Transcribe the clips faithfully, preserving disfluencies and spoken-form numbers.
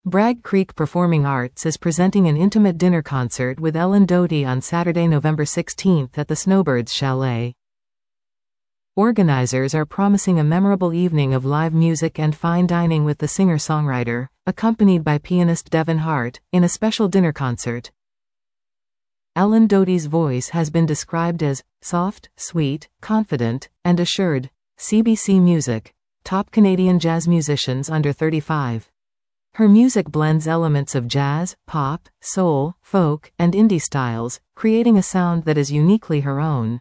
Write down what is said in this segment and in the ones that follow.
Bragg Creek Performing Arts is presenting an intimate dinner concert with Ellen Doty on Saturday, November sixteenth at the Snowbirds Chalet. Organizers are promising a memorable evening of live music and fine dining with the singer-songwriter, accompanied by pianist Devin Hart, in a special dinner concert. Ellen Doty's voice has been described as soft, sweet, confident, and assured. C B C Music. Top Canadian jazz musicians under thirty-five. Her music blends elements of jazz, pop, soul, folk, and indie styles, creating a sound that is uniquely her own.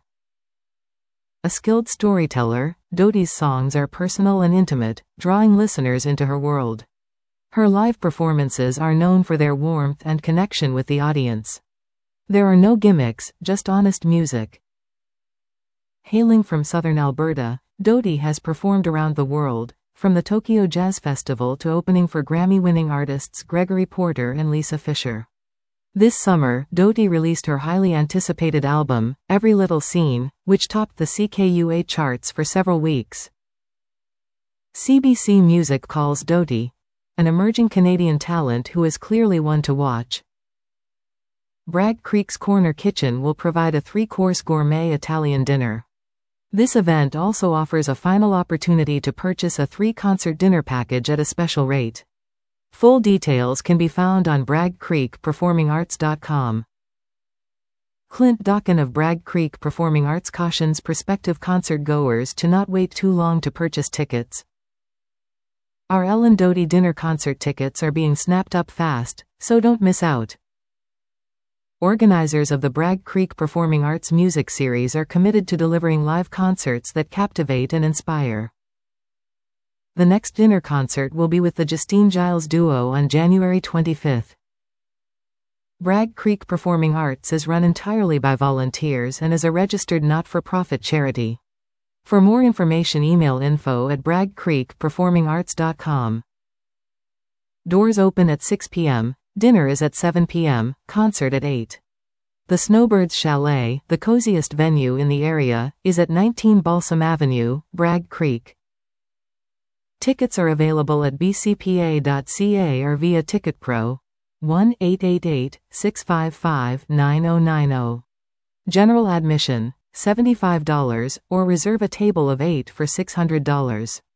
A skilled storyteller, Doty's songs are personal and intimate, drawing listeners into her world. Her live performances are known for their warmth and connection with the audience. There are no gimmicks, just honest music. Hailing from southern Alberta, Doty has performed around the world, from the Tokyo Jazz Festival to opening for Grammy-winning artists Gregory Porter and Lisa Fischer. This summer, Doty released her highly anticipated album, Every Little Scene, which topped the C K U A charts for several weeks. C B C Music calls Doty an emerging Canadian talent who is clearly one to watch. Bragg Creek's Corner Kitchen will provide a three-course gourmet Italian dinner. This event also offers a final opportunity to purchase a three-concert dinner package at a special rate. Full details can be found on bragg creek performing arts dot com. Clint Dokken of Bragg Creek Performing Arts cautions prospective concert goers to not wait too long to purchase tickets. Our Ellen Doty dinner concert tickets are being snapped up fast, so don't miss out. Organizers of the Bragg Creek Performing Arts Music Series are committed to delivering live concerts that captivate and inspire. The next dinner concert will be with the Justine Giles Duo on January twenty-fifth. Bragg Creek Performing Arts is run entirely by volunteers and is a registered not-for-profit charity. For more information, email info at bragg creek performing arts dot com. Doors open at six p m Dinner is at seven p m, concert at eight. The Snowbirds Chalet, the coziest venue in the area, is at nineteen Balsam Avenue, Bragg Creek. Tickets are available at b c p a dot c a or via TicketPro. one eight eight eight, six five five, nine zero nine zero. General admission, seventy-five dollars, or reserve a table of eight for six hundred dollars.